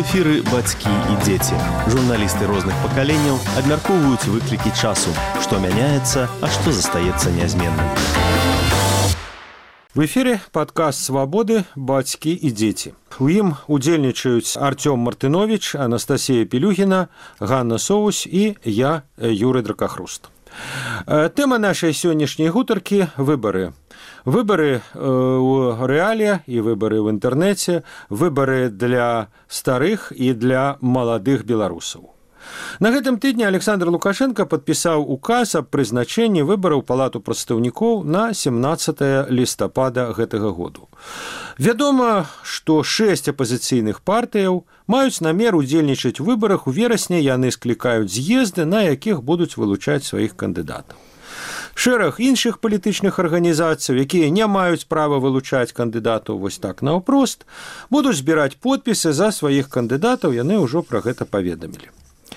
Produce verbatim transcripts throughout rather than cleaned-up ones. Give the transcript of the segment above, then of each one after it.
эфіры бацькі і дзеці. Журналісты розных пакаленняў абмяркоўваюць выклікі часу, што мяняецца, а што застаецца нязменным. В эфире подкаст «Свободы. Бацькі і дзеці». У ім удзельнічаюць Артём Мартынович, Анастасія Пелюгіна, Ганна Соус і я, Юрый Дракахруст. Тэма нашай сённяшняй гутаркі – выбары. Выборы ў рэале і выборы ў інтэрнэце, выборы для старых і для маладых беларусаў. На гэтым тыдні Александр Лукашенко падпісаў указ аб прызначэнні выбараў Палату прадстаўнікоў на семнаццатае лістапада гэтага году. Вядома, што шэсць апазіцыйных партыяў маюць намер удзельнічаць у выбарах. У верасні яны склікаюць з'езды, на якіх будуць вылучаць сваіх кандыдатаў. Шэраг іншых палітычных арганізацый, якія не маюць права вылучаць кандыдатаў вось так наўпрост, будуць збіраць подпісы за сваіх кандыдатаў, яны ўжо пра гэта паведамілі.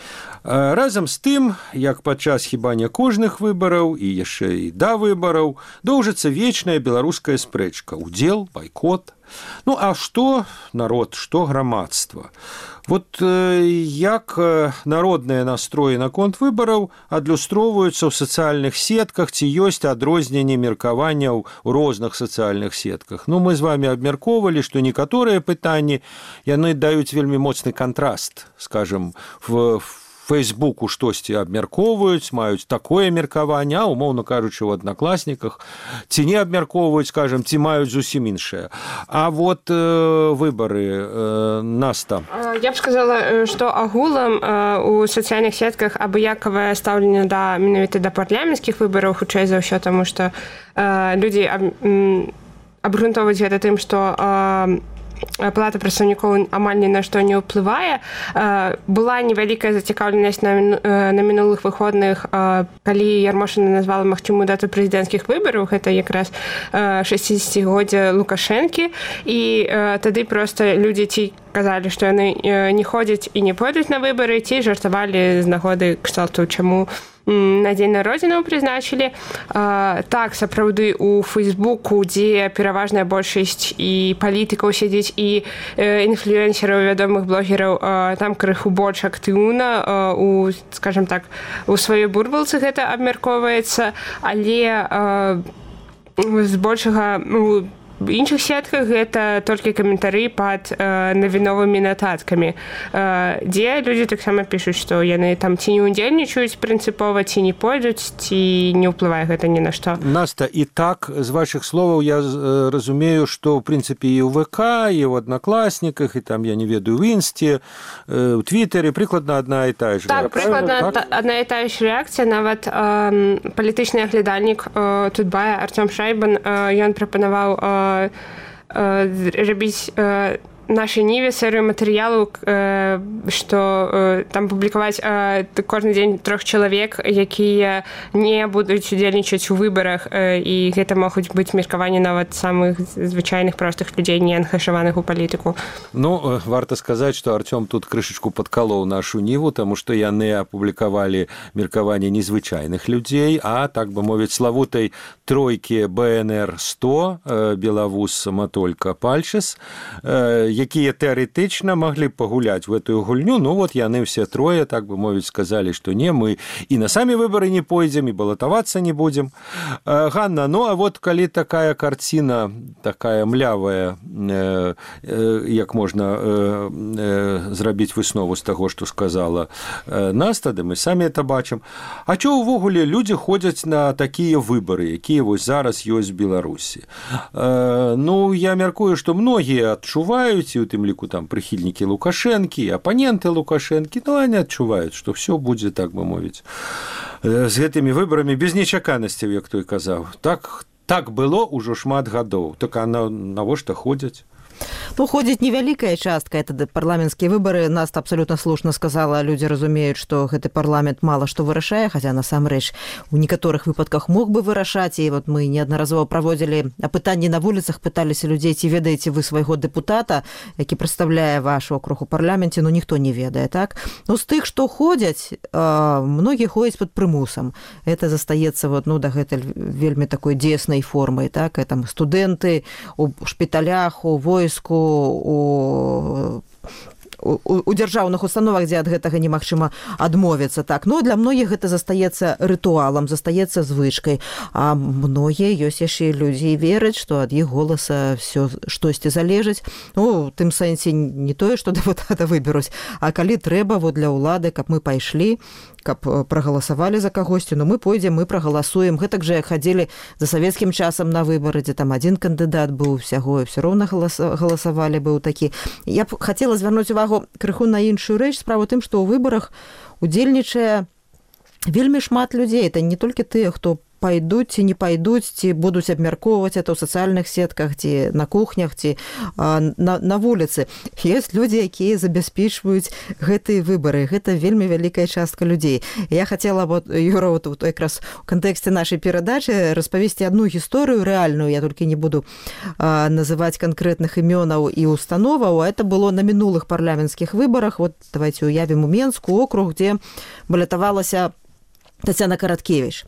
Разам з тым, як падчас хіба не кожных выбараў і яшчэ і да выбараў, доўжыцца вечная беларуская спрэчка, удзел, байкот. Ну, а што народ, што грамадства? Вот як народныя настроі наконт выбараў адлюстроўваюцца ў сацыяльных сетках, ці ёсць адрозненне меркаванняў у розных сацыяльных сетках. Ну, мы з вами абмяркоўвалі, што некаторыя пытанні, яны даюць вельмі моцны кантраст, скажем, в Фейсбуку штосьці абмяркоўваюць, маюць такое меркаванне, а, умоўна кажучы, у аднакласніках ці не абмяркоўваюць, скажем, ці маюць зусім іншае. А вот э, выбары э, Наста. Я б сказала, што агулам э, у сацыяльных сетках абыякавае стаўленне да менавіта да парламенцкіх выбараў, хутчэй за ўсё, таму што э, людзі аб, м, абгрунтоўваюць гэта тым, што э, Палата прадстаўнікоў амаль ні на што не ўплывае. Была невялікая зацікаўленасць на, на мінулых выходных, калі Ярмошына назвала магчымую дату прэзідэнцкіх выбараў, гэта якраз шэсцідзесяцігоддзе Лукашэнкі, і тады проста людзі ці казалі, што яны не ходзяць і не пойдуць на выбары, ці жартавалі з нагоды кшталту, чаму на дзень народзінаў прызначылі. Так, сапраўды, у Фейсбуку, дзе пераважная большасць і палітыкаў сядзіць, і інфлюэнсераў, вядомых блогераў, там крыху больш актыўна, у, скажем так, у сваёй бурбалцы гэта абмяркоўваецца, але збольшага в іншых сетках гэта толькі каментары пад э, навіновымі нататкамі, э, дзе людзі таксама пішуць, што яны там ці не удзельнічаюць прынцыпова, ці не пойдуць, ці не ўплывае гэта ні на што. Наста, і так, з вашых словаў я э, разумею, што, ў прынцыпе, і ў ВК, і ў аднакласніках, і там, я не ведаю, в Інсце, э, ў Твіттере, прыкладна адна і тая ж так, рэакцыя. Прыкладна Так, прыкладна адна і тая ж рэакцыя. Нават э, палітычны аглядальнік э, Тутбая Артём Шайбан, э, ён прапанаваў э, рабіць нашай ніве серыю матэрыялаў, што там публікаваць кожны дзень трох чалавек, якія не будуць удзельнічаць у выбарах, і гэта могуць быць меркаванні нават самых звычайных простых людзей, не анхашаваных у палітыку. Ну, варта сказаць, што Артём тут крышачку падкалоў нашу ніву, таму што яны апублікавалі меркаванні незвычайных людзей, а, так бы мовіць, славутай тройкі бэ эн эр сто, Белавус, Матолька, Пальчыс, якія тэарэтычна маглі пагуляць в эту гульню. Ну, вот яны все трое, так бы мовіць, сказалі, што не, мы і на самі выбары не пойдзем, і балатавацца не будзем. Ганна, ну, а вот калі такая карціна, такая млявая, э, э, як можна э, э, зрабіць выснову з таго, што сказала э, Наста, да мы самі это бачым. А чё ўвогуле людзі ходзяць на такія выбары, якія вось зараз ёсць в Беларусі? Э, ну, я мяркую, што многія адчуваюць, і у тым ліку там прыхільнікі Лукашэнкі, апаненты Лукашэнкі, ну, они адчуваюць, што ўсё будзе, так бы мовіць, з гэтымі выбарамі без нечаканасцяў, як той казаў. Так, так было ўжо шмат гадоў. Так а на, навошта ходзяць? Ну, ходзіць невялікая частка, это парламенцкія выбары. Наста абсолютно слушна сказала, людзі разумеюць, што гэты парламент мала што вырашае, хаця насамрэч у некаторых выпадках мог бы вырашаць. І вот мы неаднаразова праводзілі апытанні на вуліцах, пыталіся людзей, ці ведаеце вы свайго дэпутата, які прадстаўляе ваш округ у парламенце, ну ніхто не ведае, так? Ну, з тых, што ходзяць, многія ходзяць пад прымусам. Это застаецца вот, ну, дагэтуль вельмі такой дзейснай формай, так? Это студэнты у шпіталях, у войску, у у, у дзяржаўных установах, дзе ад гэтага немагчыма адмовіцца. Так, но для многіх гэта застаецца рытуалам, застаецца звычкай. А многія ёсць яшчэ людзі вераць, што ад іх голаса все штосьці залежыць. Ну, у тым сэнсе не тое, што дэпутата выберуць, а калі трэба вот, для ўлады, каб мы пайшлі, каб прагаласавалі за кагосьці, ну мы пойдзем, мы прагаласуем. Гэтак жа як хадзілі за савецкім часам на выбары, дзе там адзін кандыдат быў усяго, і все роўна галасавалі, быў такі. Я б хацела звярнуць увагу крыху на іншую рэч. Справа ў тым, што ў выбарах удзельнічае вельмі шмат людзей. Это не толькі тыя, хто пайдуць ці не пайдуць, ці будуць абмяркоўваць это ў сацыяльных сетках, ці на кухнях, ці а, на, на вуліцы. Ёсць людзі, якія забяспечваюць гэтыя выбары. Гэта вельмі вялікая частка людзей. Я хацела, вот, Юра, вот, вот, якраз у кантэксце нашай перадачы распавесці адну гісторыю рэальную, я толькі не буду а, называць канкрэтных імёнаў і установаў, а это было на мінулых парламенцкіх выбарах. Вот давайте уявім у Менску округ, дзе балятавалася Тацяна Караткевіч.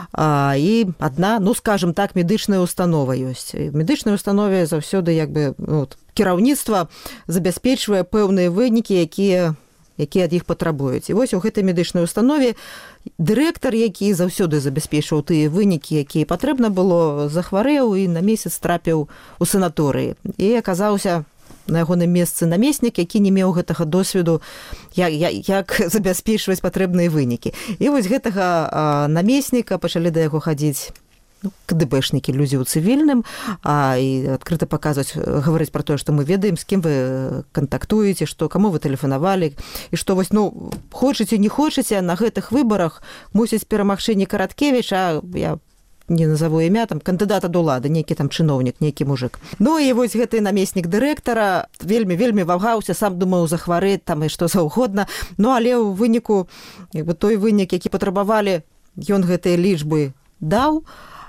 А, і адна, ну, скажем так, медычная установа ёсць. І в медычнай установе заўсёды як бы, ну, кіраўніцтва забяспечвае пэўныя вынікі, якія якія ад іх патрабуюць. І вось у гэтай медычнай установе дырэктар, які заўсёды забяспечваў тыя вынікі, якія патрэбна было, захварэў і на месяц трапіў у санаторыі. І аказаўся на ягоным месцы намеснік, які не меў гэтага досведу, як, як забяспечваць патрэбныя вынікі. І вось гэтага а, намесніка пачалі да яго хадзіць, ну, КДБшнікі, людзі ў цывільным, а, і адкрыта паказваць, гаварыць пра тое, што мы ведаем, з кім вы кантактуеце, што каму вы тэлефанавалі, і што вось, ну, хочаце, не хочаце, на гэтых выбарах мусіць перамагчы не Караткевіч, а я не назову імя, там, кандыдат ад улады, нейкі там чыноўнік, нейкі мужик. Ну, і вось гэты намеснік дырэктара вельмі-вельмі вагаўся, сам думаў захварэць там і што заўгодна, ну, але ў выніку, як бы, той вынік, які патрабавалі, ён гэтыя лічбы даў,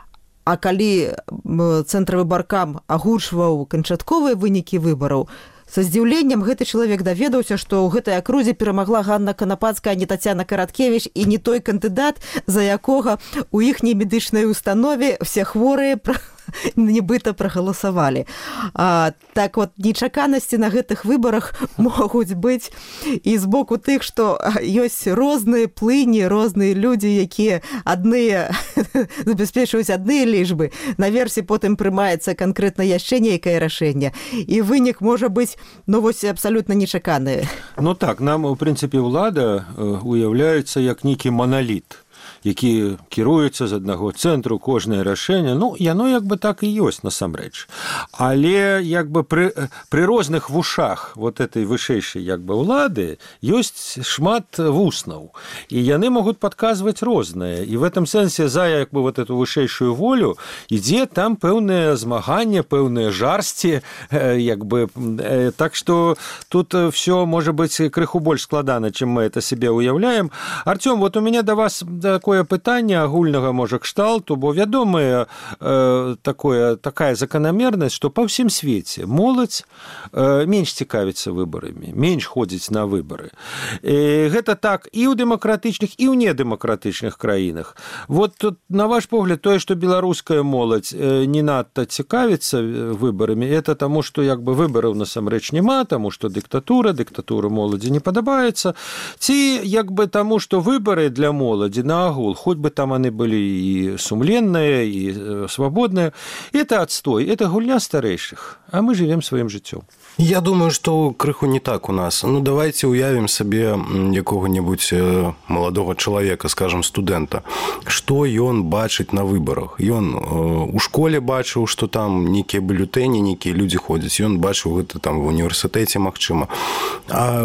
а калі цэнтравы баркам агучваў канчатковыя вынікі выбараў, са здзіўленнем гэты чалавек даведаўся, што ў гэтай акрузе перамагла Ганна Канапацкая, а не Тацяна Караткевіч, і не той кандыдат, за якога у іхняй медычнай установе все хворыя нібыта прагаласавалі. А, так вот, нечаканасці на гэтых выбарах могуць быць і з боку тых, што ёсць розныя плыні, розныя людзі, якія адныя забяспечваюць адныя лічбы, наверсе потым прымаецца канкрэтна яшчэ нейкае рашэнне, і вынік можа быць, ну, вось, абсалютна нечаканы. Ну так, нам, у прынцыпе, ўлада уяўляецца як нейкі маналіт, які кіруецца з аднаго цэнтру, кожнае рашэнне, ну, яно як бы так і ёсць насамрэч. Але як бы пры, пры розных вушах вот этой вышэйшай як бы ўлады ёсць шмат вуснаў, і яны могуць падказваць рознае. І в этом сэнсе за як бы вот эту вышэйшую волю ідзе там пэўнае змаганне, пэўныя жарсці, як бы, так што тут все можа быць крыху больш складана, чым мы это себе уяўляем. Артём, вот у меня да вас такое пытанне агульнага, можа, кшталту, бо вядомая э, такое, такая заканамернасць, што па ўсім свеце моладзь э, менш цікавіцца выбарамі, менш ходзіць на выбары. І гэта так і ў дэмакратычных, і ў недэмакратычных краінах. Вот тут, на ваш погляд, тое, што беларуская моладзь э, не надта цікавіцца выбарамі, это таму, што як бы выбараў насамрэч няма, таму што дыктатура, дыктатура моладзі не падабаецца, ці як бы таму, што выбары для моладзі на агул, хоть бы там они были и сумленные, и свободные, это отстой, это гульня старейших, а мы живем своим жыццём. Я думаю, что крыху не так у нас. Ну, давайте уявим себе якога-нибудь молодого человека, скажем, студента. Что ён бачыць на выборах? Ён у школе бачыў, что там некие бюллетени, некие люди ходят. Ён бачыў гэта там в университете, магчыма. А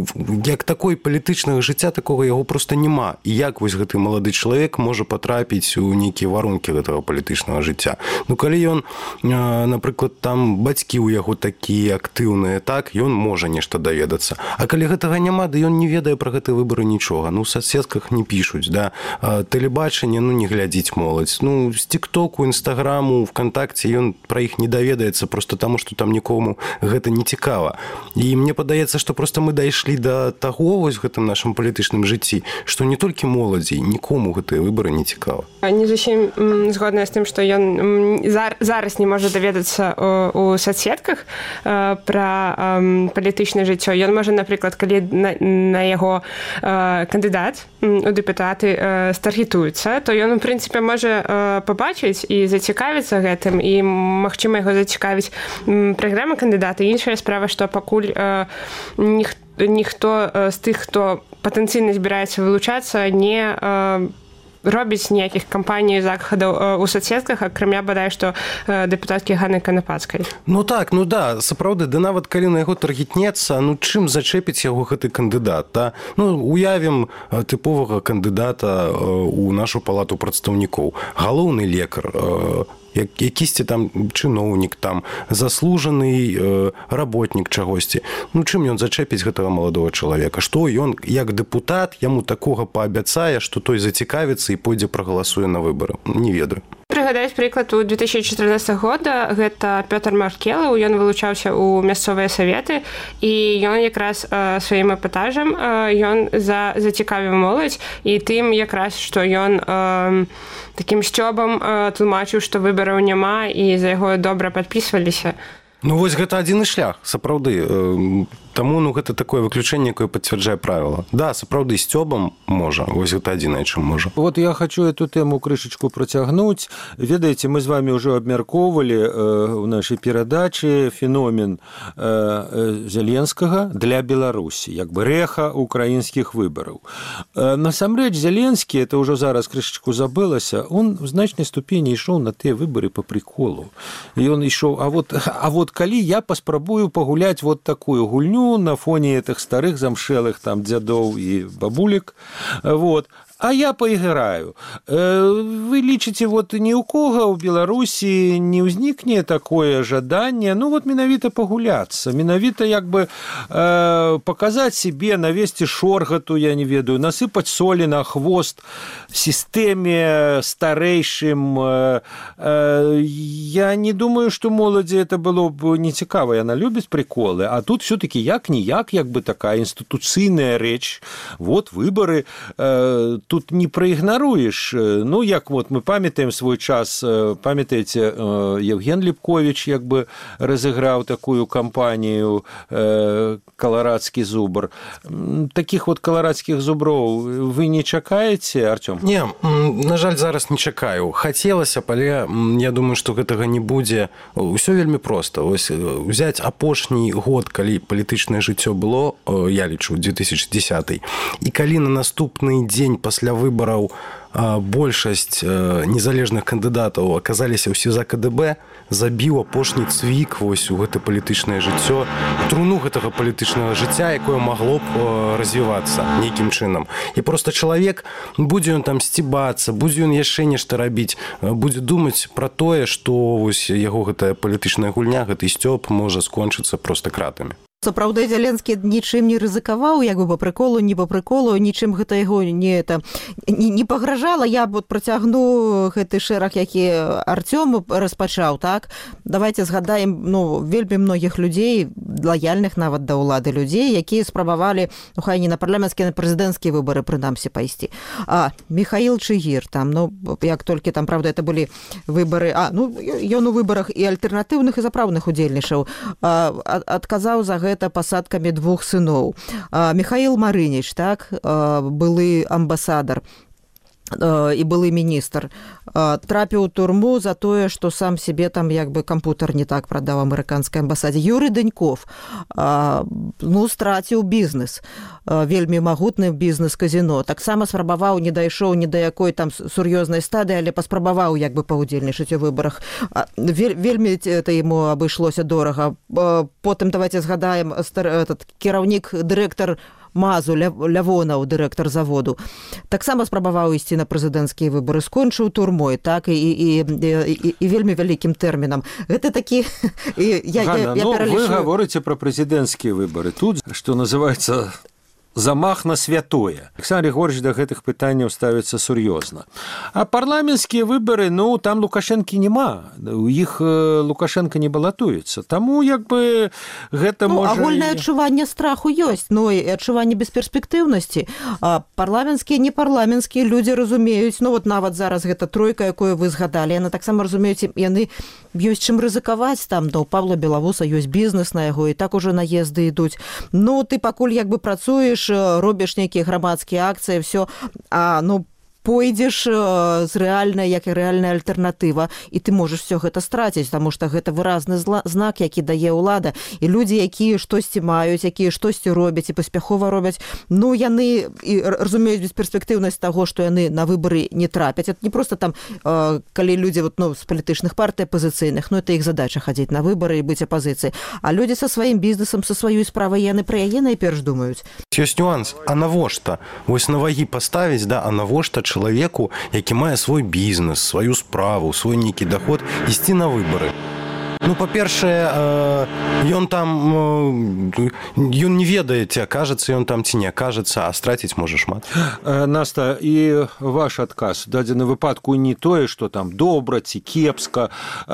як такой палітычнага жыцця такого яго просто няма. І як вось гэты малады чалавек можа патрапіць у нейкія варункі гэтага палітычнага жыцця? Ну, калі ён, напрыклад, там бацькі ў яго такія актыўныя, так, ён можа нешта даведацца. А калі гэтага няма, да ён не ведае пра гэтыя выбары нічога. Ну, у соцсетках не пішуць, да. Тэлебачанне, ну, не глядзіць моладзь. Ну, з тиктоку, інстаграму, вконтакце ён пра іх не даведаецца просто таму, што там нікому гэта не цікава. І мне падаецца, што просто мы дайшлі да таго вось гэтым нашым палітычным жыцці, што не толькі моладзі, нікому нікому гэтыя выбары не цікава. Не зусім згодная з тым, што ён зараз не можа даведацца у соцсетках пра палітычнае жыццё. Ён можа, напрыклад, калі на яго кандыдат у дэпутаты старгетуецца, то ён, у прынцыпе, можа пабачыць і зацікавіцца гэтым, і, магчыма, яго зацікавіць праграма кандыдата. Іншая справа, што пакуль ніхто з тых, хто патэнцыйна збіраецца вылучацца, не робіць ніякіх кампаній захадаў у соцсетках, акрамя бадай, што дэпутаткі Ганны Канапацкай. Ну так, ну да, сапраўды, да нават калі на яго таргетнецца, ну чым зачэпіць яго гэты кандыдат, да? Ну, уявім тыповага кандыдата у нашу палату прадстаўнікоў. Галоўны лекар, якісьці там чыноўнік, там заслужаны работнік чагосьці. Ну чым ён зачэпіць гэтага маладога чалавека? Што ён, як дэпутат, яму такога паабяцае, што той зацікавіцца і пойдзе прагаласуе на выбары? Не ведаю. Прыгадаць прыклад у две тысячи чатырнаццатага года, гэта Пётр Маркелаў, ён вылучаўся ў мясцовыя саветы, і ён якраз сваім эпатажам ён за, зацікавіў моладзь, і тым якраз, што ён э, такім сцёбам э, тлумачыў, што выбараў няма, і за яго добра падпісваліся. Ну вось гэта адзіны шлях, сапраўды. Таму ну, гэта такое выключэнне, якое пацвярджае правіла. Да, сапраўды, сцёбам можа. Вось гэта адзінае, чым можа. Вот я хочу эту тему крышечку працягнуць. Ведаеце, мы з вами ўжо абмяркоўвалі э, ў нашай перадачы феномен э, Зеленскага для Беларусі, як бы рэха украінскіх выбараў. Э, насамрэч, Зеленскі, это ўжо зараз крышечку забылася, он в значнай ступені ішоў на тыя выбары по приколу. І он ішоў, а вот, а вот калі я паспрабую пагуляць вот такую гульню на фоне этих старых замшелых там дзядоў і бабулек, вот, а я поиграю. Вы лічыце, вот ні ў кого ў Беларусі не ўзнікне такое жаданне, ну вот менавіта пагуляцца, менавіта як бы э, показаць себе, навесці шоргату, я не ведаю, насыпаць солі на хвост сістэме старэйшым. Э, э, я не думаю, што моладзі это было б нецікава, яна любіць приколы, а тут все-таки як-ніяк, як бы такая інстытуцыйная рэч, вот выборы, э, тут не праігнаруеш. Ну, як вот мы памятаем свой час, памятаеце, Евген Ліпковіч як бы разыграў такую кампанію «Каларадскі зубр». Таких вот каларадскіх зуброў вы не чакаеце, Артём? Не, на жаль, зараз не чакаю. Хацелася, але я думаю, што гэтага не будзе. Усё вельмі проста. Вось узяць апошні год, калі палітычнае жыццё было, я лічу, две тысячи десятый, і калі на наступны дзень пасля выбараў большасць незалежных кандыдатаў аказаліся ўсе за ка дэ бэ, забіў апошні цвік вось у гэта палітычнае жыццё, труну гэтага палітычнага жыцця, якое магло б развівацца нейкім чынам. І проста чалавек, будзе ён там сцібацца, будзе ён яшчэ нешта рабіць, будзе думаць пра тое, што вось яго гэтая палітычная гульня, гэты сцёб можа скончыцца проста кратамі. Сапраўды, Зеленскі нічым не рызыкаваў, як бы па прыколу, не па прыколу, нічым гэта яго не, это, не, не пагражала. Я вот працягну гэты шэраг, які Артём распачаў, так? Давайте згадаем, ну, вельмі многіх людзей, лаяльных нават да ўлады людзей, якія спрабавалі, ну, хай не на парламенцкія, на прэзідэнцкія выбары, прынамсі, пайсці. А, Михаил Чыгір, там, ну, як толькі там, правда, это былі выбары, а, ну, ён у выбарах і альтэрнатыўных, і запраўных удзельнічаў, а, адказаў за гэта это пасадкамі двух сыноў. Михаил Марыніч, так, былы амбасадар і былы міністр, трапіў у турму за тое, што сам себе там як бы кампутер не так прадаў амерыканскай амбасадзе. Юрый Даньков, ну, страціў бізнес, вельмі магутны бізнес-казіно. Таксама спрабаваў, не дайшоў ні да якой там сур'ёзнай стадыі, але паспрабаваў як бы паўдзельнічаць у выбарах. Вельмі это яму абышлося дорага. Потым давайте згадаем этот кіраўнік, дырэктар Мазу, Лявонаў, дырэктар заводу, таксама спрабаваў ісці на прэзідэнцкія выбары, скончыў турмой, так, і, і, і, і вельмі вялікім тэрмінам. Гэта такі... Я, Ганна, я, я ну, пералічу... вы гаворыце пра прэзідэнцкія выбары. Тут, што называецца... замах на святое. Александр Григорьевич да гэтых пытанняў ставіцца сур'ёзна. А парламенцкія выбары, ну, там Лукашэнкі няма. У іх Лукашенко не балатуецца. Таму, як бы, гэта ну, можа... Агульнае адчуванне страху ёсць, но і адчуванне бесперспектыўнасці. А парламенцкія, непарламенцкія людзі разумеюць, ну, вот нават зараз гэта тройка, якую вы згадалі, яны таксама разумеюць, яны ёсць чым рызыкаваць, там, да у Павла Белавуса ёсць бізнес на яго, і так ужо наезды ідуць. Ну, ты пакуль, як бы, працуеш, робіш нейкія грамадскія акцыі, все, а ну пойдзеш з рэальнай, як і рэальная альтэрнатыва, і ты можаш все гэта страціць, таму што гэта выразны знак, які дае ўлада. І людзі, якія штосьці маюць, якія штосьці робяць і паспяхова робяць, ну яны і разумеюць бесперспектыўнасць таго, што яны на выбары не трапяць. Это не проста там, калі людзі вот, ну, з палітычных партый апазіцыйных, ну это іх задача хадзіць на выбары і быць апазіцыяй. А людзі са сваім бізнесам, са сваёй справай, яны пра яе найперш думаюць. Ёсць нюанс, а навошта? Вось на вагі паставіць, да, а навошта чалавеку, які мае свой бізнес, сваю справу, свой нейкі доход, ісці на выбары. Ну, па-першае, ён там, ён не ведае, ці акажацца ён там, ці не акажацца, а страціць можа шмат. Наста, і ваш адказ, дадзены выпадку не тое, што там добра ці кепска,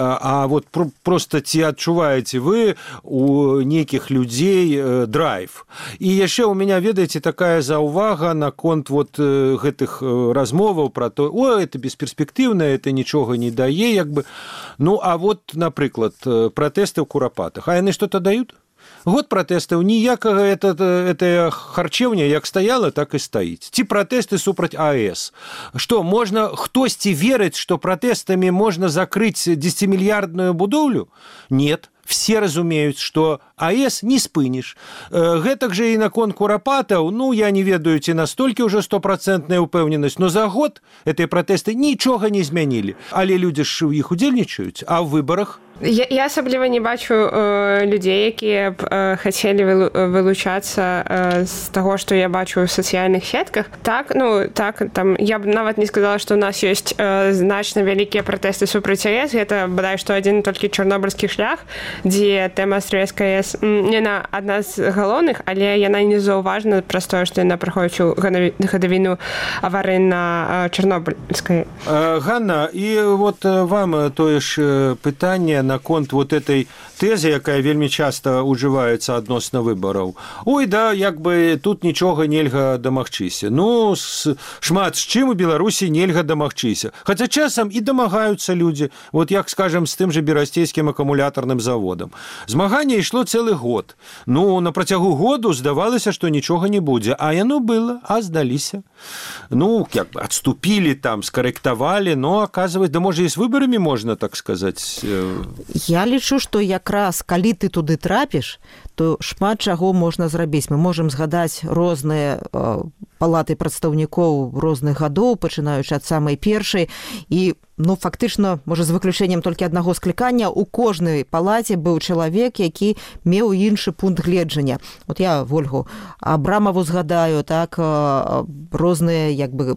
а вот проста ці адчуваеце вы у нейкіх людзей драйв. І яшчэ у меня, ведаеце, такая заўвага наконт вот гэтых размоваў пра то, о, это бесперспектыўна, это нічога не дае, як бы. Ну, а вот, напрыклад, пратэсты ў курапатах. А яны што-то даюць? Год пратэстаў, ніякага это, это харчевня як стаяла, так і стаіць. Ці пратэсты супраць АЭС. Што, можна, хтосьці верыць, што пратэстамі можна закрыць дзесяцімільярдную будоўлю? Нет. Все разумеюць, што АЭС не спыніш. Гэтак жа і наконт курапатаў, ну, я не ведаю, ці настолькі ўжо стопроцентная ўпэўненасць, но за год гэтыя пратэсты нічога не змянілі. Але людзі ж у іх удзельнічаюць, а ў выбарах? Я, я асабліва не бачу э, людзей, якія б э, хацелі вылу, вылучацца э, з таго, што я бачу ў сацыяльных сетках. Так, ну, так, там, я б нават не сказала, што ў нас ёсць э, значна вялікія пратэсты супраць АЭС. Гэта, бадай, што адзін толькі чорнобыльскі шлях, дзе тэма стрэлецкай АЭС не на адна з галоўных, але яна не заўважна праз тое, што яна праходзіць у гадавіну аварыі на э, чорнобыльскай. Ганна, і вот вам тое ж пытанне наконт вот этой тэзы, якая вельмі часта ўжываецца адносна выбараў. Ой, да, як бы тут нічога нельга дамагчыся. Ну, с, шмат з чым у Беларусі нельга дамагчыся. Хаця часам і дамагаюцца людзі, вот як, скажем, з тым же берасцейскім акумулятарным заводам. Змаганне ішло цэлы год. Ну, на працягу году здавалася, што нічога не будзе, а яно было, а здаліся. Ну, як бы адступілі там, скарэктавалі, но, оказывается, да можа і з выбарамі можна, так сказаць. Я лічу, што якраз калі ты туды трапіш, то шмат чаго можна зрабіць. Мы можам згадаць розныя э, палаты прадстаўнікоў розных гадоў, пачынаючы ад самай першай, і ну, фактычна, можа, з выключэннем толькі аднаго склікання, у кожнай палаце быў чалавек, які меў іншы пункт гледжання. Вот я Вольгу Абрамаву згадаю, так, розныя, як бы,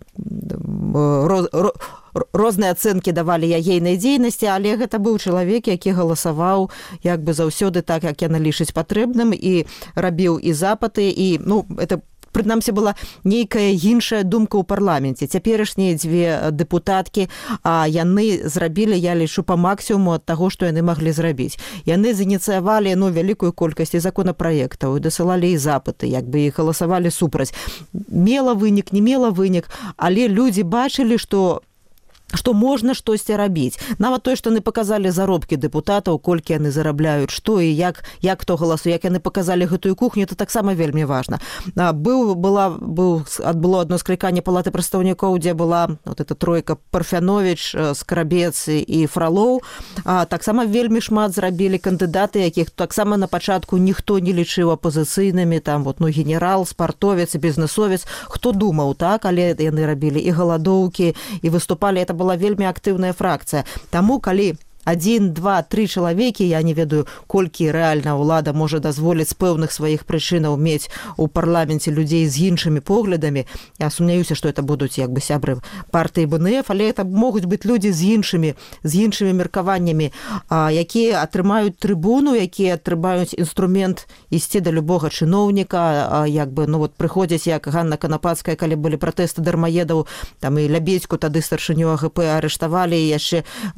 роз, роз, розныя ацэнкі давалі ейнай дзейнасці, але гэта быў чалавек, які галасаваў як бы заўсёды так, як яна лічыць патрэбным, і рабіў і запыты, і, ну, это прынамсі была нейкая іншая думка ў парламенце. Цяперашнія дзве дэпутаткі, а яны зрабілі, я лічу, па максімуму ад таго, што яны маглі зрабіць. Яны зініцыявалі, ну, вялікую колькасць законапраектаў, дасылалі і запыты, як бы, і галасавалі супраць. Мела вынік, не мела вынік, але людзі бачылі, што што можна штосьці рабіць. Нават тое, што яны паказалі заробкі дэпутатаў, колькі яны зарабляюць, што і як, як хто галасуе, як яны паказалі гэтую кухню, это таксама вельмі важна. Быў, была, быў, адбыло адно скліканне палаты прадстаўнікоў, дзе была вот эта тройка Парфянович, Скрабец і Фролоў. Таксама вельмі шмат зрабілі кандыдаты, якіх таксама на пачатку ніхто не лічыў апозіцыйнымі, там вот, ну, генерал, спартовец, бізнесовец, хто думаў, так, але яны рабілі і галадоўкі, і выступалі, это была вельмі актыўная фракцыя. Таму, калі один, два, три чалавекі, я не ведаю, колькі рэальна ўлада можа дазволіць з пэўных сваіх прычынаў мець у парламенце людзей з іншымі поглядамі. Я сумняюся, што это будуць як бы сябры партыі бэ эн эф, але это могуць быць людзі з іншымі, з іншымі меркаваннямі, якія атрымаюць трыбуну, якія атрымаюць інструмент ісці да любога чыноўніка, як бы, ну вот прыходзяць, як Ганна Канапацкая, калі былі пратэсты дармаедаў, там і Лябедзьку, тады старшыню а гэ пэ арыштавалі, і яшчэ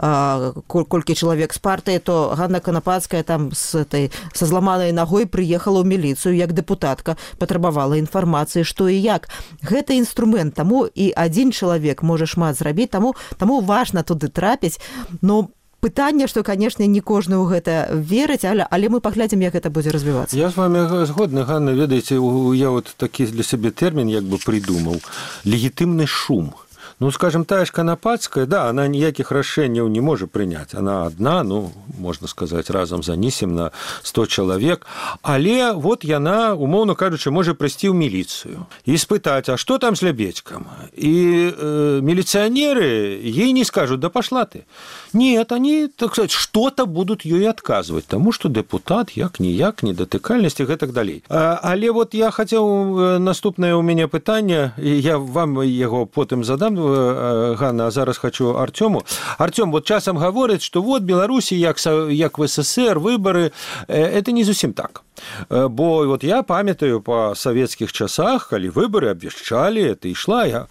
колькі чалавек з партыі, то Ганна Канапацкая там з этой, са зламанай нагой прыехала ў міліцыю як дэпутатка, патрабавала інфармацыі, што і як. Гэта інструмент, таму і адзін чалавек можа шмат зрабіць, таму, таму важна туды трапіць, но пытанне, што, канешне, не кожны ў гэта верыць, але, але мы паглядзім, як гэта будзе развівацца. Я з вами згодны, Ганна, ведаеце, я вот такі для сябе тэрмін як бы прыдумаў. Легітымны шум. Ну, скажем, тая ж Канапацкая, да, она ніякіх рашэнняў не можа прыняць. Она одна, ну, можна сказаць, разам з Анісім на сто чалавек. Але вот яна, умоўна кажучы, можа прыйсці ў міліцыю і спытаць, а што там з Лябедзькам? І э, міліцыянеры ей не скажут, да пошла ты. Нет, они, так сказать, что-то будут ёй адказваць, таму што дэпутат, як-ніяк, недатыкальнасць і гэтак далей. А, але вот я хацеў, наступнае ў мяне пытанне, я вам яго потым задам, Ганна, а зараз хочу Артёму. Артём, вот часам говорит, что вот Беларусі, як, як в СССР, выборы, это не зусім так. Бо вот я памятаю по советских часах, калі выборы абвяшчалі, это ішла,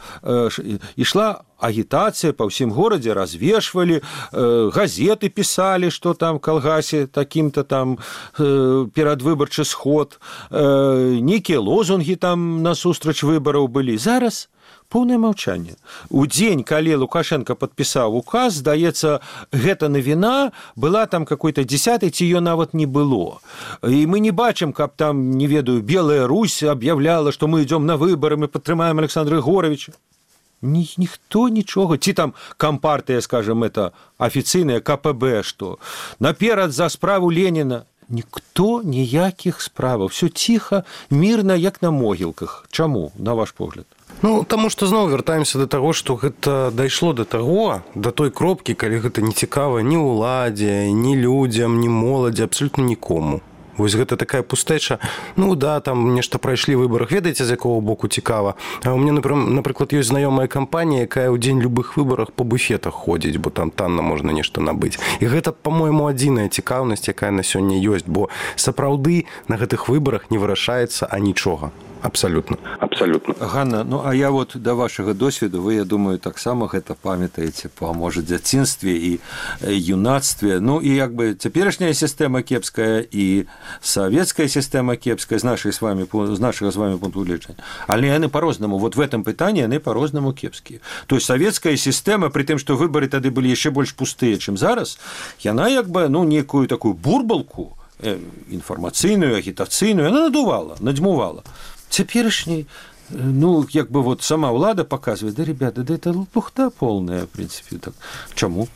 ішла агітацыя па ўсім горадзе, развешвалі, газеты пісалі, што там в калгасе такім-то там перадвыбарчы сход, нейкія лозунгі там насустрач выбараў былі. Зараз поўнае маўчанне. У дзень, калі Лукашенко падпісаў указ, здаецца, гэта навіна была там какой-то десятой, ці ее нават не было. І мы не бачым, каб там, не ведаю, Белая Русь аб'яўляла, што мы идем на выборы, мы падтрымаем Александра Егоровича. Ні, ніхто нічога. Ці там компартыя, скажем, это афіцыйная ка пэ бэ, што наперад за справу Леніна. Ніхто ніякіх справаў. Все ціха, мірна, як на могілках. Чаму, на ваш погляд? Ну, таму што зноў вяртаемся да таго, што гэта дайшло да таго, да той кропкі, калі гэта не цікава ні ўладзе, ні людзям, ні моладзі, абсалютна нікому. Вось гэта такая пустэча. Ну да, там нешта прайшлі выбарах, ведаеце, з якого боку цікава. А у мяне, напрыклад, ёсць знаёмая кампанія, якая ў дзень любых выбарах по буфетах ходзіць, бо там танна можна нешта набыць. І гэта, па-мойму, адзіная цікаўнасць, якая на сёння ёсць, бо сапраўды на гэтых выбарах не вырашаецца анічога. Абсолютно. Абсолютно. Ганна, ну а я вот до вашего досвіду, вы, я думаю, таксама гэта памятаеце па, можа, дзяцінстве і юнацтве. Ну і як бы цяперашняя сістэма кепская і савецкая сістэма кепская з нашай з вами, з нашага з вами пункту гледжання. Але яны по-рознаму, вот в этом пытанні яны по-рознаму кепскія. То есть савецкая сістэма, при тым, што выбары тады былі яшчэ больш пустыя, чым зараз, яна як бы, ну, некую такую бурбалку інфармацыйную, агітацыйную, яна надувала, надзьмувала. Цяперашняй, ну, як бы вот сама ўлада паказвае, да, ребята, да это лупухта полная, в принципе, так. Чаму?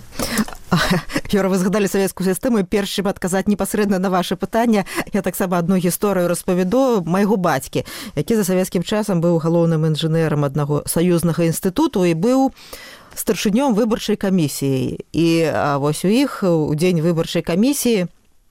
Юра, вы згадалі савецкую сістэму, перш чым адказаць непасрэдна на ваше пытанне, я таксама адну гісторыю распавяду майго бацькі, які за савецкім часам быў галоўным інжынерам аднаго саюзнага інстытуту і быў старшынём выбарчай камісіі. І вось у іх у дзень выбарчай камісіі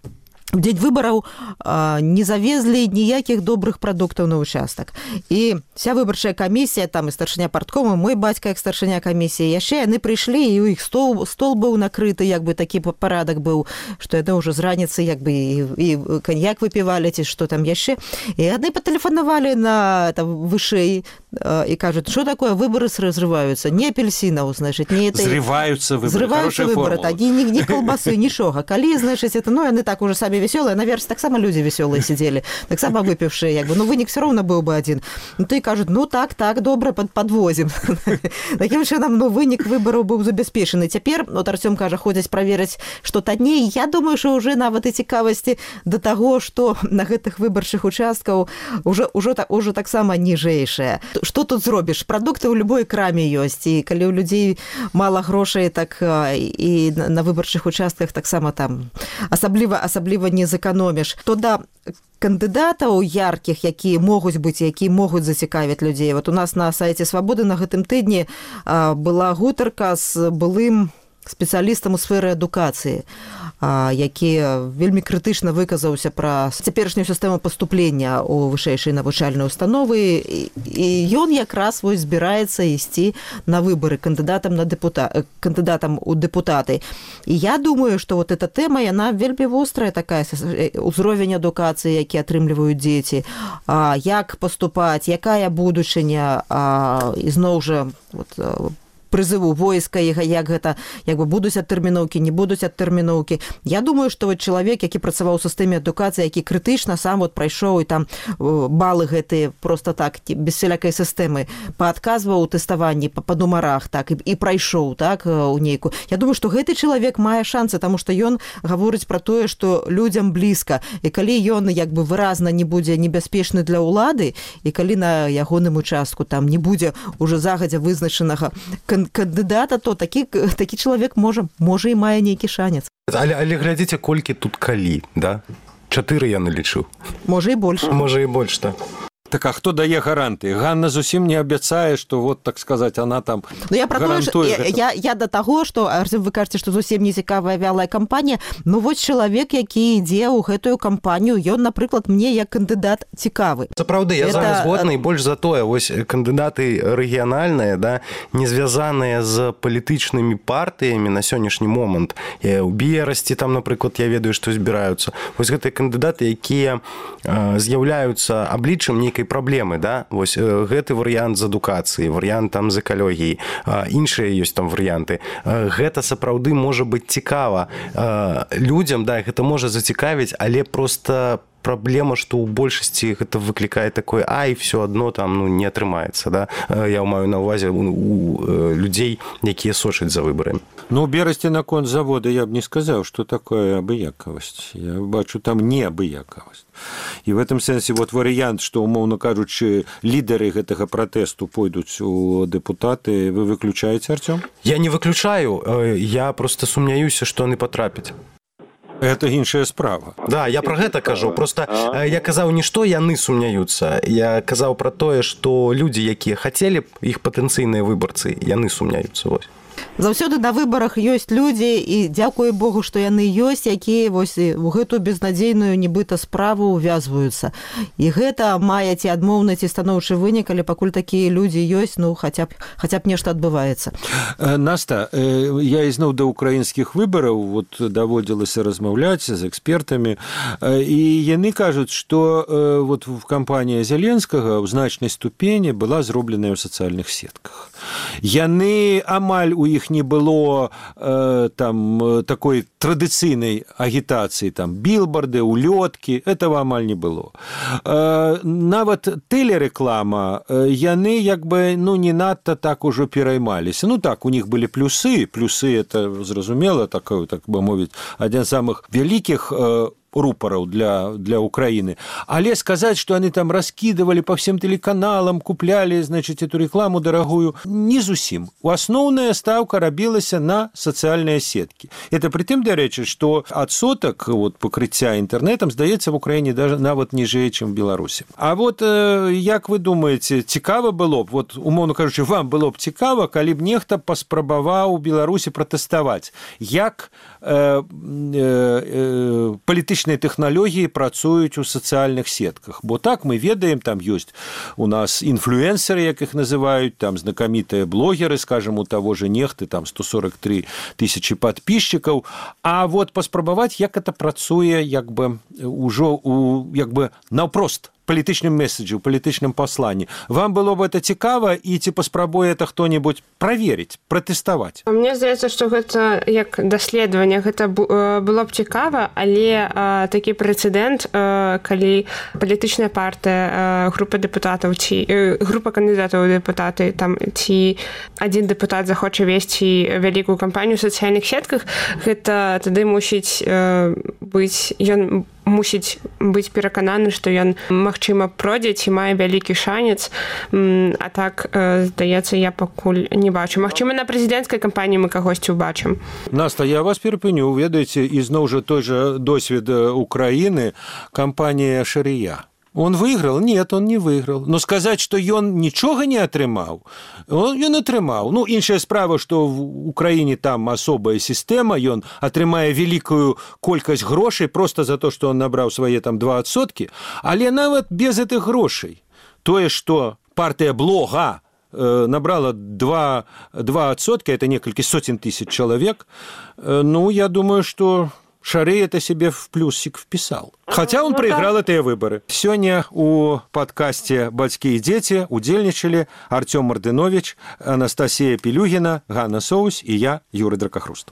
в дзень выбараў не завезлі ніякіх добрых прадуктаў на ўчастак. І вся выбарчая камісія, там і старшыня парткома, мой бацька як старшыня камісіі, яшчэ яны прыйшлі, і ў іх стол, стол быў накрыты, як бы такі парадак быў, што яны ўжо з раніцы як бы і, і каньяк выпівалі, ці што там яшчэ. І яны патэлефанавалі на там, вышэй і кажуць, што такое, выбары разрываюцца, не апельсінаў, значыць, не этой... Зрываюцца выбары, Зрываюцца выбары, такі, ні, ні колбасы, нічога. Калі, значыць, это, ну, яны так уже самі веселые, наверное, так само люди веселые сидели, так само выпившие, як бы, ну, вынік все равно был бы один. Ну, то и кажут, ну, так, так, добра, под, подвозим. Таким чином, ну, вынік выбораў быў забяспечаны. Цяпер, вот Артём кажа, ходзяць праверыць, што танней. Я думаю, что уже нават і цікавасці до того, что на гэтых выбарчых участкаў уже, уже, уже таксама ніжэйшае. Што тут зробіш? Прадукты ў любой краме ёсць, і калі ў людзей мала грошай, так і на выбарчых участках таксама там асабліва, асабліва не зэканоміш. То да кандыдатаў яркіх, якія могуць быць, якія могуць зацікавіць людзей. Вот у нас на сайце Свабоды на гэтым тыдні была гутарка з былым спецыялістам у сферы адукацыі, які вельмі крытычна выказаўся пра цяперашнюю сістэму паступлення ў вышэйшыя навучальныя установы, і ён якраз вось збіраецца ісці на выбары кандыдатам на дэпута... кандыдатам у дэпутаты. І я думаю, што вот эта тэма, яна вельмі вострая такая, узровень адукацыі, які атрымліваюць дзеці, як паступаць, якая будучыня, ізноў жа вот, прызыву войска, як гэта, як бы будуць адтэрміноўкі, не будуць адтэрміноўкі. Я думаю, што вот чалавек, які працаваў у сістэме адукацыі, які крытычна сам вот прайшоў і там балы гэтыя просто так, без всялякай сістэмы, паадказваў у тэставанні па, па нумарах, так, і, і прайшоў, так, у нейку. Я думаю, што гэты чалавек мае шансы, таму што ён гаворыць пра тое, што людзям блізка. І калі ён, як бы, выразна не будзе небяспечны для ўлады, і калі на ягоным участку там не будзе уже загадзя вызначанага кандыдата, то такі, такі чалавек можа, можа і мае нейкі шанец. Але, але глядзіце, колькі тут калі, да? Чатыры я налічыў. Можа і больш. Можа і больш, так. Так а хто дае гаранты? Ганна зусім не абяцае, што вот, так сказаць, она там ну, я гарантуе. Я, я, я да таго, што, Арсен, вы кажаце, што зусім не цікавая вялая кампанія, ну вось чалавек, які ідзе ў гэтую кампанію, ён, напрыклад, мне як кандыдат цікавы. Сапраўды, я Это... з вами згодны, і больш за тое, вось кандыдаты рэгіянальныя, да, не звязаныя з палітычнымі партыямі на сённяшні момант. У Берасці там, напрыклад, я ведаю, што збіраюцца. Вось гэтыя кандыдаты, якія э, з'яўляюцца абліччам нейкай праблемы, да? Вось гэты варыянт з адукацыі, варыянт там з экалогіі, іншыя ёсць там варыянты. Гэта сапраўды можа быць цікава людзям, да, гэта можа зацікавіць, але просто праблема, што ў большасці гэта выклікае такое, ай, все адно там ну, не атрымаецца. Да? Я маю на ўвазе у, у людзей, якія сочаць за выбарамі. Ну, у Берасці наконт завода я б не сказаў, што такое абыякавасць. Я бачу там неабыякавасць. І в этом сэнсе вот варыянт, што, умоўна кажучы, лідары гэтага пратэсту пойдуць у дэпутаты, вы выключаеце, Артём? Я не выключаю, я просто сумняюся, што яны патрапяць. Это іншая справа. Да, я пра гэта кажу. Просто я казаў не што яны сумняюцца. Я казаў пра тое, што людзі, якія хацелі б, іх патэнцыйныя выбарцы, яны сумняюцца. Вось. Заўсёды на выбарах ёсць людзі, і дзякуй Богу, што яны ёсць, якія вось у гэту безнадзейную нібыта справу ўвязваюцца. І гэта мае ці адмоўны, ці станоўчы вынік, але пакуль такія людзі ёсць, ну, хаця б, хаця б нешта адбываецца. Наста, я ізноў да ўкраінскіх выбараў вот, даводзілася размаўляць з экспертамі, і яны кажуць, што вот, в кампанія Зеленскага ў значнай ступені была зробленая ў сацыяльных сетках. Яны амаль у іх не было э, там такой традыцыйнай агітацыі, там білбарды, улёткі, этого амаль не было. Э, нават тэлерэклама, э, яны як бы ну не надта так ужо пераймаліся. Ну так, у них былі плюсы, плюсы это зразумела, такое, так бы мовіць, адзін з самых вялікіх э, рупораў для, для Украины. Але сказать, что они там раскидывали по всем телеканалам, купляли, значит, эту рекламу дорогую, не зусім. Основная ставка рабілася на социальные сетки. Это при тым, дарэчы, что адсотак вот, покрыцця интернетом, здаецца, в Украине даже нават ніжэй, чем в Беларуси. А вот, э, як вы думаете, цікава было б, вот, умоўна кажучы, вам было б цікава, калі б нехта паспрабаваў у Беларусі пратэставаць, як э, э, э, палітычныя тэхналогіі працуюць у сацыяльных сетках. Бо так мы ведаем, там ёсць у нас інфлюэнсеры, як іх называюць, там знакамітыя блогеры, скажем, у таго же нехты, там сто сорок три тысячи подписчиков. А вот паспрабаваць, як это працуе, як бы, ужо у, як бы, наўпрост палітычным месседжы, у палітычным пасланні. Вам было бы это цікава, і ці паспрабуе это хто-небудзь праверыць, пратэставаць? Мне здаецца, што гэта як даследаванне, гэта было б цікава, але а, такі прэцэдэнт, а, калі палітычная партыя, а, група дэпутатаў ці а, група кандыдатаў у дэпутаты, там ці адзін дэпутат захоча весці вялікую кампанію ў сацыяльных сетках, гэта тады мусіць а, быць ён мусіць быць перакананы, што ён, магчыма, пройдзе ці мае вялікі шанец, а так, здаецца, я пакуль не бачу. Магчыма, на прэзідэнцкай кампаніі мы кагосьці ўбачым. Наста, я вас перапыню, ведаеце, ізноў жа той жа досвед Украіны, кампанія «Шарія». Он выиграл? Нет, он не выиграл. Но сказаць, што ён нічога не атрымаў, он, ён атрымаў. Ну, іншая справа, што в Украіне там асобая сістэма, ён атрымае вялікую колькасць грошай проста за то, што он набраў свае там два адсоткі, але нават без гэтых грошай. Тое, што партыя Блога э, набрала два адсоткі, это некалькі сотен тысяч чалавек, э, ну, я думаю, што Шарей это себе в плюсик вписал. Хотя он проиграл эти выборы. Сегодня у подкасте «Бацькі и дети» удзельнічалі Артём Мартынович, Анастасия Пелюгина, Ганна Соусь и я, Юрий Дракахруст.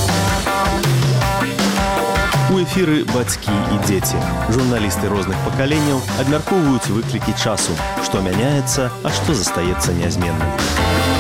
У эфіры «Бацькі і дзеці». Журналісты розных пакаленняў абмяркоўваюць выклікі часу, што мяняецца, а што застаецца нязменным.